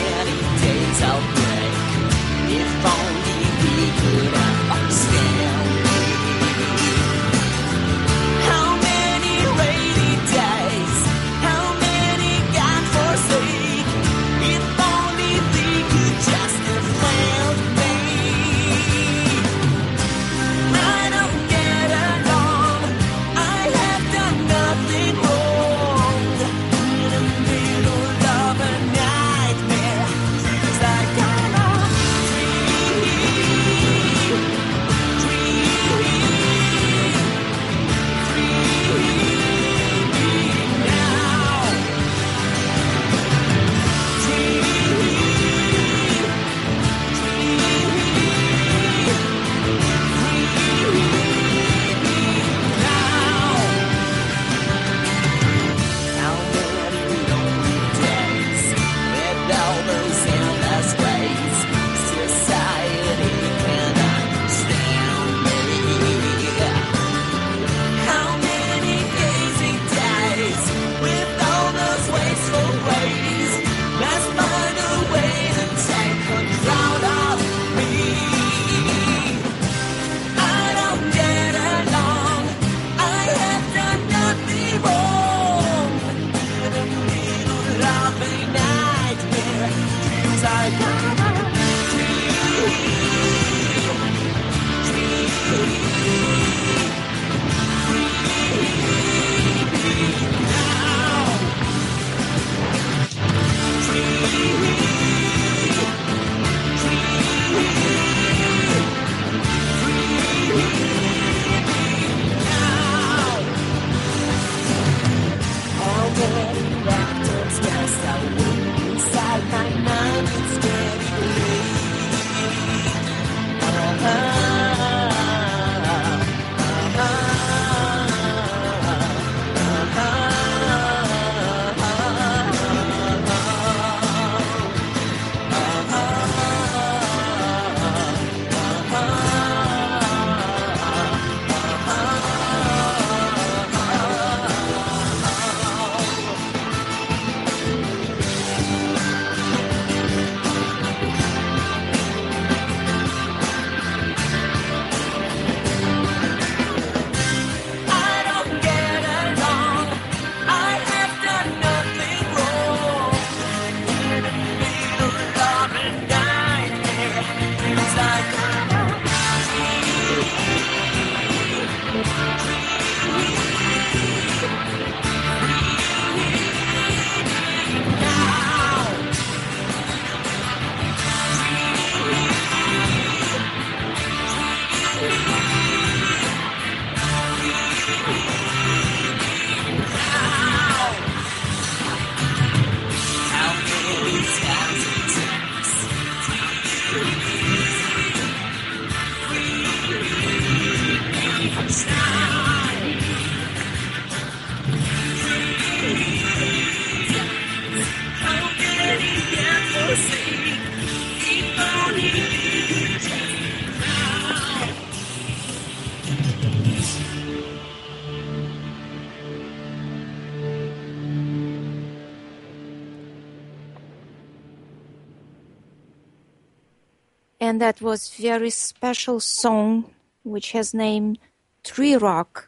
And that was very special song, which has named Tree Rock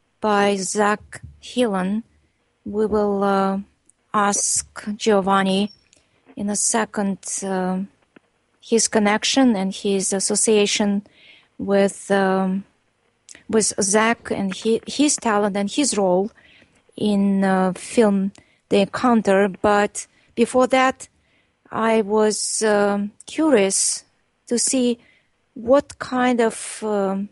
by Zach Hillen. We will uh, ask Giovanni in a second uh, his connection and his association with um, with Zach and he, his talent and his role in uh, film The Encounter. But before that, I was um, curious to see what kind of, um,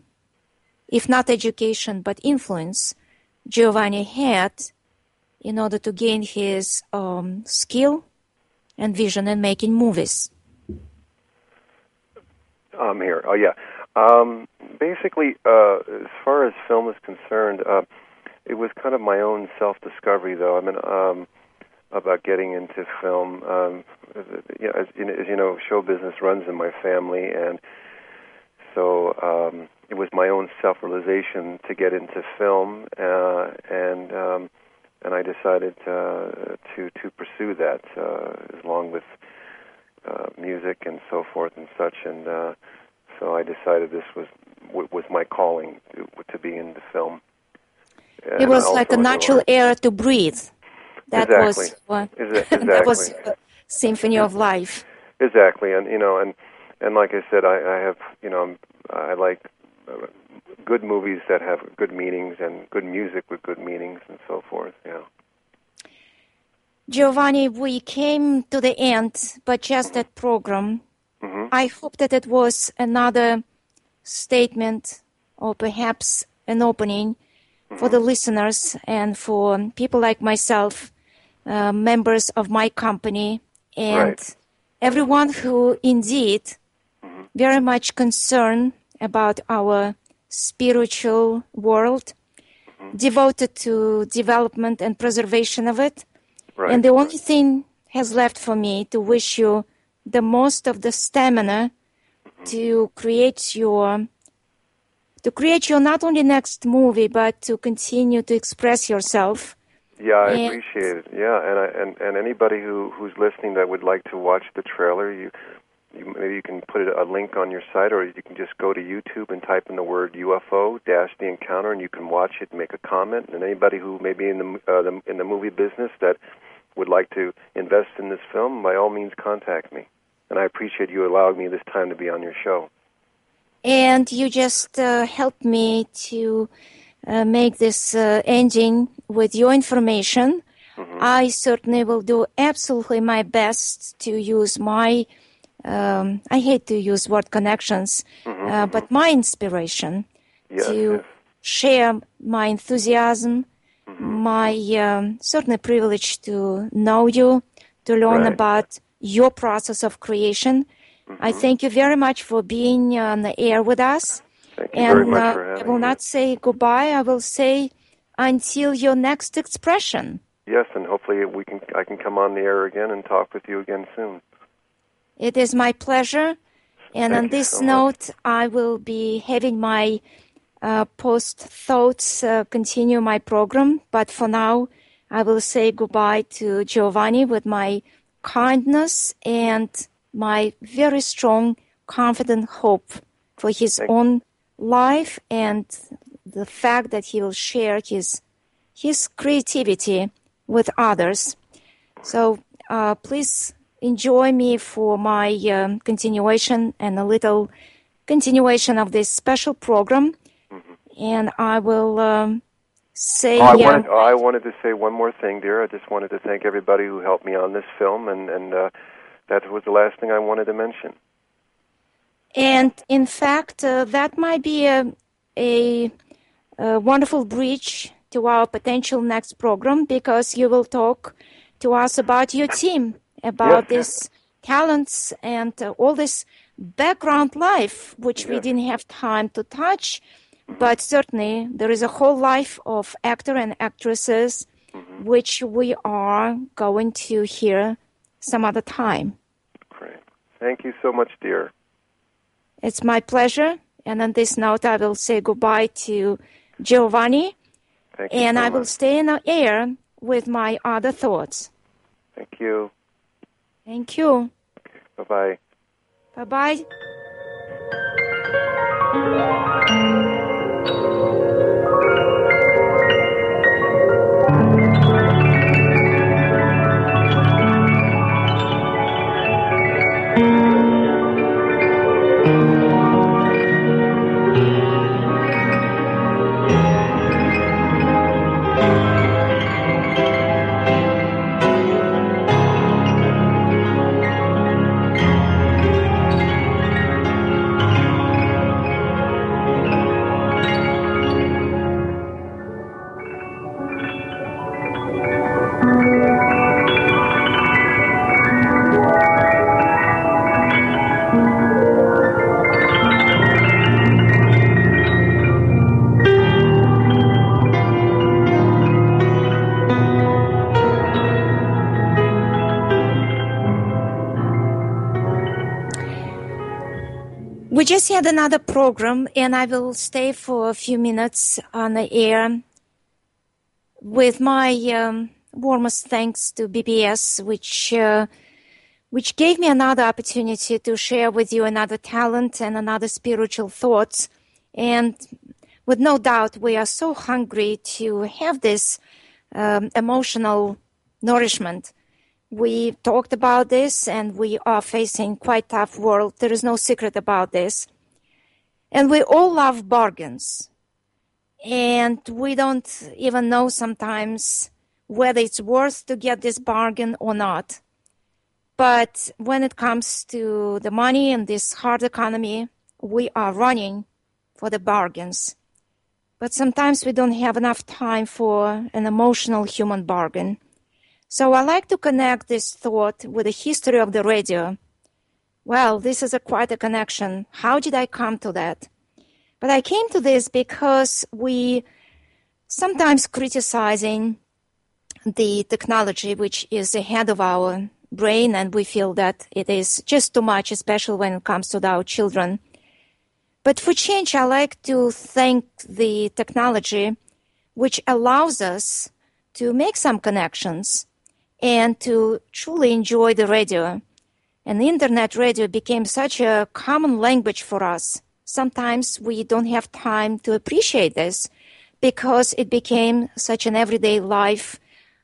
if not education, but influence Giovanni had in order to gain his um, skill and vision in making movies. I'm here. Oh, yeah. Um, basically, uh, as far as film is concerned, uh, it was kind of my own self-discovery, though. I mean, um, about getting into film. Um, you know, as, as you know, show business runs in my family, and so um, it was my own self-realization to get into film, uh, and um, and I decided uh, to to pursue that, uh, along with uh, music and so forth and such, and uh, so I decided this was was my calling to, to be into film. And it was like a natural air to breathe. That exactly. was what, exactly. that was the symphony of life. Exactly, and you know, and and like I said, I, I have you know, I'm, I like uh, good movies that have good meanings and good music with good meanings and so forth. Yeah. Giovanni, we came to the end, but just mm-hmm. that program. Mm-hmm. I hope that it was another statement or perhaps an opening mm-hmm. for the listeners and for people like myself, uh, members of my company, and right. everyone who indeed mm-hmm. very much concerned about our spiritual world, mm-hmm. devoted to development and preservation of it. Right. And the only thing has left for me to wish you the most of the stamina mm-hmm. to create your to create your not only next movie, but to continue to express yourself. Yeah, I and appreciate it. Yeah, and I, and and anybody who who's listening that would like to watch the trailer, you, you maybe you can put a link on your site, or you can just go to YouTube and type in the word U F O dash The Encounter, and you can watch it and make a comment. And anybody who may be in the, uh, the in the movie business that would like to invest in this film, by all means, contact me. And I appreciate you allowing me this time to be on your show. And you just uh, helped me to uh, make this uh, ending with your information. Mm-hmm. I certainly will do absolutely my best to use my, um, I hate to use word connections, mm-hmm, uh, mm-hmm. but my inspiration yes, to yes. share my enthusiasm my um, certainly privilege to know you, to learn Right. about your process of creation. Mm-hmm. I thank you very much for being on the air with us. Thank you and very much uh, for I having will me. not say goodbye. I will say until your next expression. Yes, and hopefully we can. I can come on the air again and talk with you again soon. It is my pleasure. And Thank on you this so much. note, I will be having my uh, post thoughts uh, continue my program. But for now, I will say goodbye to Giovanni with my kindness and my very strong, confident hope for his Thank own life and the fact that he will share his his creativity with others. So uh, please enjoy me for my um, continuation and a little continuation of this special program. Mm-hmm. And I will um, say... Oh, I, uh, wanted, oh, I wanted to say one more thing, dear. I just wanted to thank everybody who helped me on this film, and, and uh, that was the last thing I wanted to mention. And in fact, uh, that might be a, a, a wonderful bridge to our potential next program, because you will talk to us about your team, about Yes. these talents and uh, all this background life, which we Yes. didn't have time to touch. But certainly there is a whole life of actor and actresses, Mm-hmm. which we are going to hear some other time. Great. Thank you so much, dear. It's my pleasure. And on this note, I will say goodbye to Giovanni. Thank you And so I will much. stay in the air with my other thoughts. Thank you. Thank you. Bye-bye. Bye-bye. We just had another program, and I will stay for a few minutes on the air with my um, warmest thanks to B B S, which uh, which gave me another opportunity to share with you another talent and another spiritual thoughts. And with no doubt, we are so hungry to have this um, emotional nourishment. We talked about this, and we are facing quite tough world. There is no secret about this. And we all love bargains. And we don't even know sometimes whether it's worth to get this bargain or not. But when it comes to the money and this hard economy, we are running for the bargains. But sometimes we don't have enough time for an emotional human bargain. So I like to connect this thought with the history of the radio. Well, this is a quite a connection. How did I come to that? But I came to this because we sometimes criticizing the technology which is ahead of our brain, and we feel that it is just too much, especially when it comes to our children. But for change, I like to thank the technology which allows us to make some connections and to truly enjoy the radio. And the internet radio became such a common language for us. Sometimes we don't have time to appreciate this because it became such an everyday life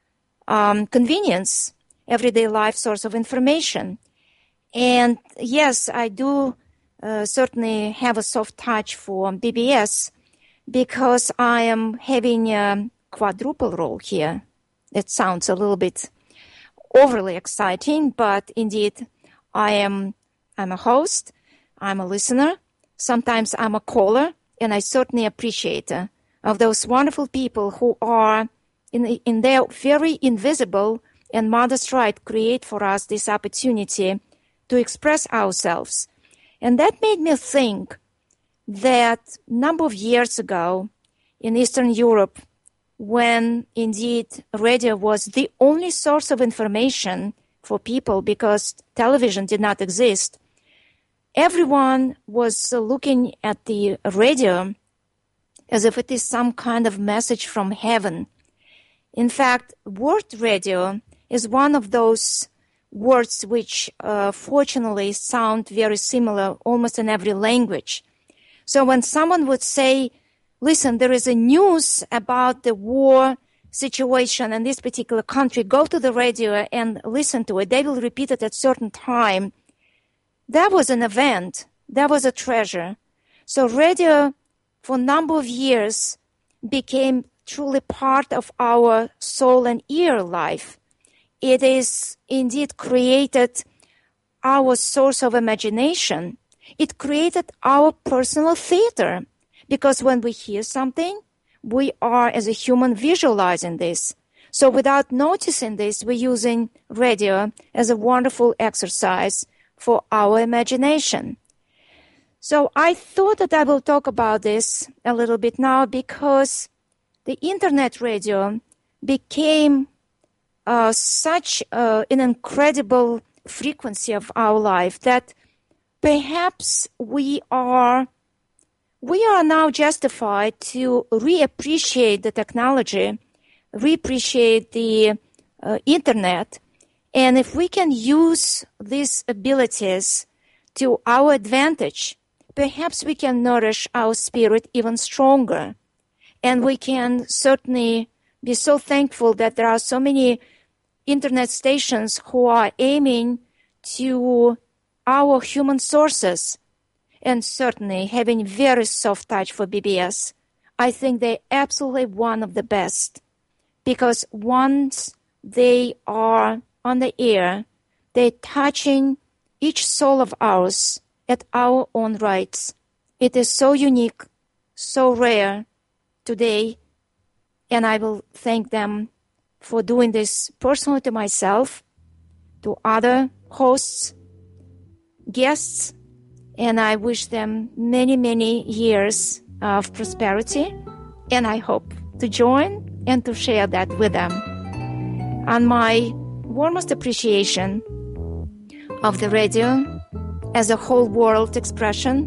um, convenience, everyday life source of information. And yes, I do uh, certainly have a soft touch for B B S because I am having a quadruple role here. It sounds a little bit overly exciting, but indeed, I am I'm a host, I'm a listener, sometimes I'm a caller, and I certainly appreciate uh, of those wonderful people who are in, in their very invisible and modest right, create for us this opportunity to express ourselves. And that made me think that a number of years ago in Eastern Europe, when indeed radio was the only source of information for people because television did not exist, everyone was looking at the radio as if it is some kind of message from heaven. In fact, word radio is one of those words which uh, fortunately sound very similar almost in every language. So when someone would say, listen, there is a news about the war situation in this particular country, go to the radio and listen to it. They will repeat it at a certain time. That was an event. That was a treasure. So radio, for a number of years, became truly part of our soul and ear life. It is indeed created our source of imagination. It created our personal theater. Because when we hear something, we are, as a human, visualizing this. So without noticing this, we're using radio as a wonderful exercise for our imagination. So I thought that I will talk about this a little bit now because the internet radio became uh, such uh, an incredible frequency of our life that perhaps we are we are now justified to reappreciate the technology, reappreciate the uh, internet, and if we can use these abilities to our advantage, perhaps we can nourish our spirit even stronger. And we can certainly be so thankful that there are so many internet stations who are aiming to our human sources, and certainly having very soft touch for B B S. I think they're absolutely one of the best, because once they are on the air, they're touching each soul of ours at our own rights. It is so unique, so rare today, and I will thank them for doing this personally to myself, to other hosts, guests, and I wish them many, many years of prosperity, and I hope to join and to share that with them. And my warmest appreciation of the radio as a whole world expression,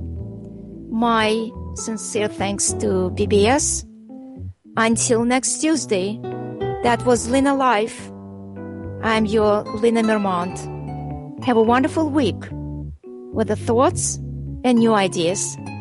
my sincere thanks to B B S. Until next Tuesday, that was Lena Live. I'm your Lena Mermont. Have a wonderful week with the thoughts and new ideas.